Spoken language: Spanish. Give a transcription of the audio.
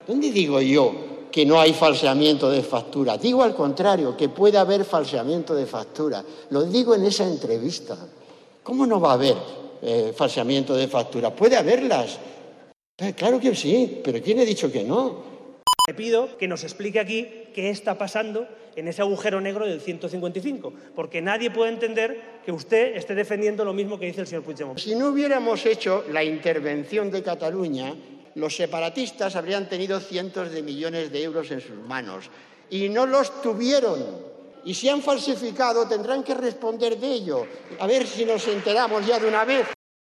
¿Dónde digo yo que no hay falseamiento de factura? Digo al contrario, que puede haber falseamiento de factura. Lo digo en esa entrevista. ¿Cómo no va a haber falseamiento de factura? Puede haberlas. Claro que sí, pero ¿quién ha dicho que no? Le pido que nos explique aquí qué está pasando en ese agujero negro del 155, porque nadie puede entender que usted esté defendiendo lo mismo que dice el señor Puigdemont. Si no hubiéramos hecho la intervención de Cataluña, los separatistas habrían tenido cientos de millones de euros en sus manos y no los tuvieron. Y si han falsificado, tendrán que responder de ello. A ver si nos enteramos ya de una vez.